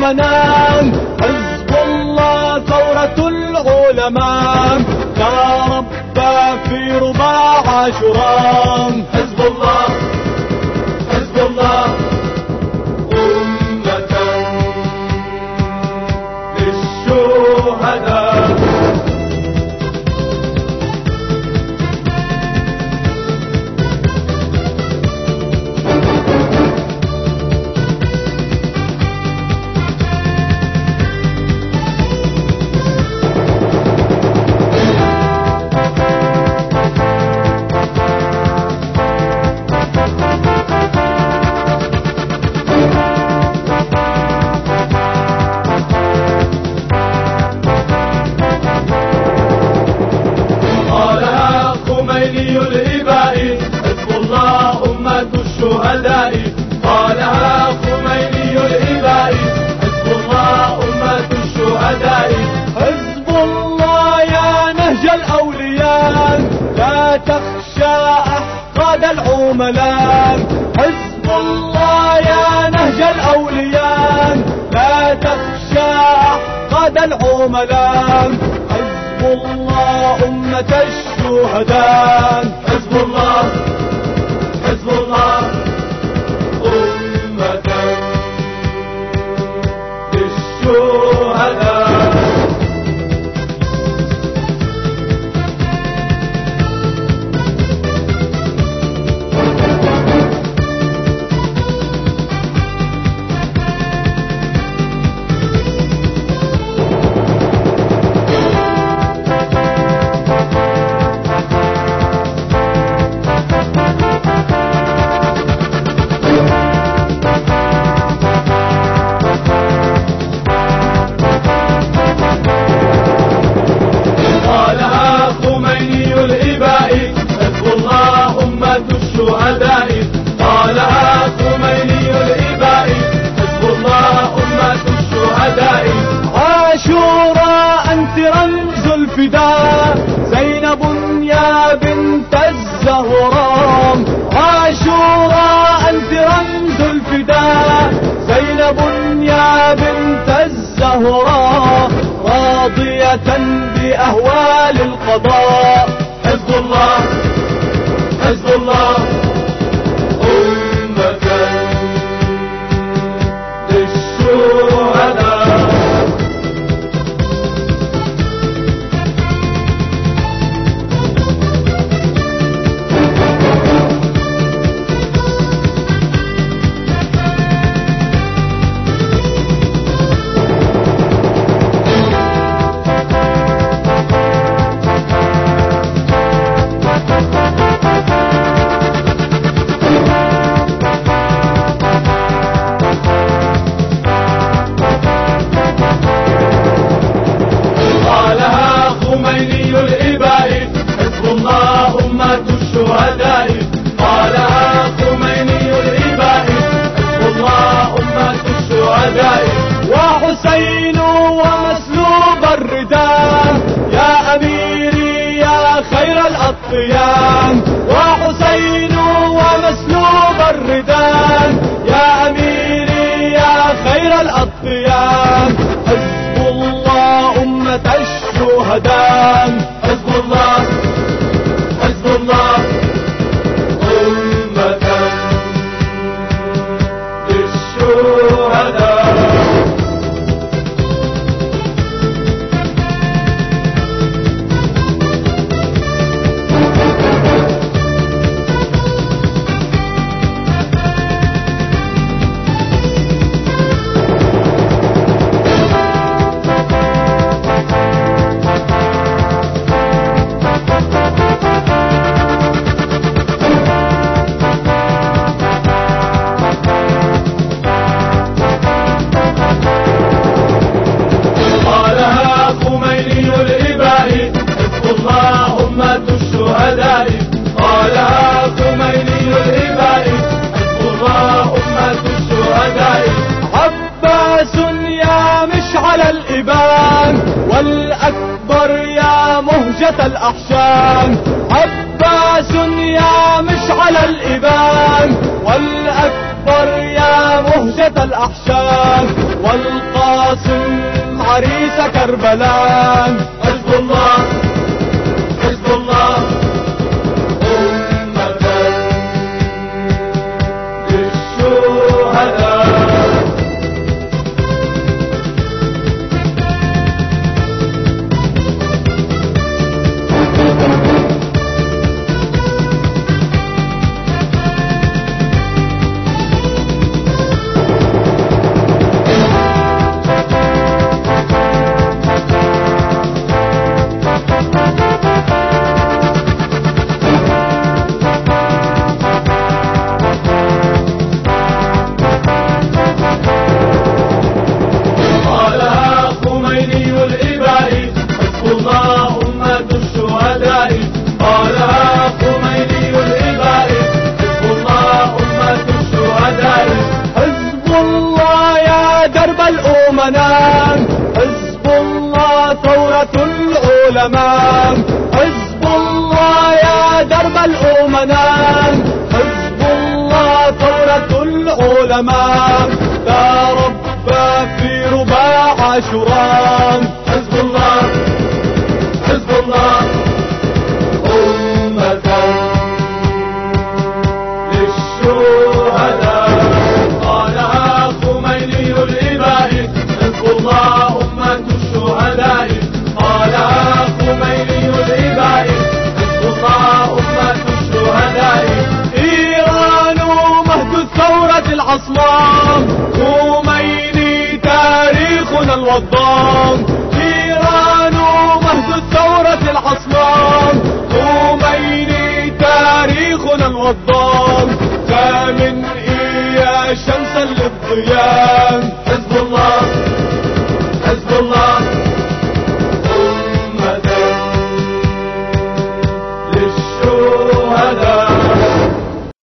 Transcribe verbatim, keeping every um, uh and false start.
الحنان، حزب الله ثورة العلماء، يا رب في رباع عاشوراء. حزب الله حزب الله أمة للشهداء. قالها خميني الإباء، حزب الله أمة الشهداء. حزب الله يا نهج الأولياء، لا تخشى أحقاد العملاء. حزب الله يا نهج الأولياء، لا تخشى أحقاد العملاء. حزب الله أمة الشهداء. حزب الله حزب الله أمة للشهداء. قالها خميني الإباء، حزب الله أمة الشهداء. عاشوراء أنت رمز الفداء، زينب يا بنت الزهراء. عاشوراء أنت رمز الفداء، زينب يا بنت الزهراء، راضية بأهوال القضاء. حزب الله حزب الله أمة للشهداء. قالها خميني الإباء، حزب الله أمة الشهداء. وحسين ومسلوب الرداء، يا أميري يا خير الأطيان. وحسين ومسلوب الرداء، يا أميري يا خير الأطيان. حزب الله أمة الشهداء. حزب الله حزب الله أمة للشهداء. مهجة الأحشام. عباس يا مشعل الإبان، والأكبر يا مهجة الأحشام، والقائد القاسم عريس كربلاء. حزب الله حزب الله أمة للشهداء. حزب الله ثورة العلماء. حزب الله يا درب الأمناء. حزب الله ثورة العلماء. تربى في رباع عاشوراء. حزب الله حزب الله أمة للشهداء. قالها خميني الإبائي حزب الله أمة الشهداء. قالها خميني الإبائي حزب الله أمة الشهداء. إيران مهد الثورة العصماء. خميني تاريخنا الوضام. إيران مهد الثورة العصماء. خميني تاريخنا الوضام. ثامن إيا شمسا للضيام. حزب الله حزب الله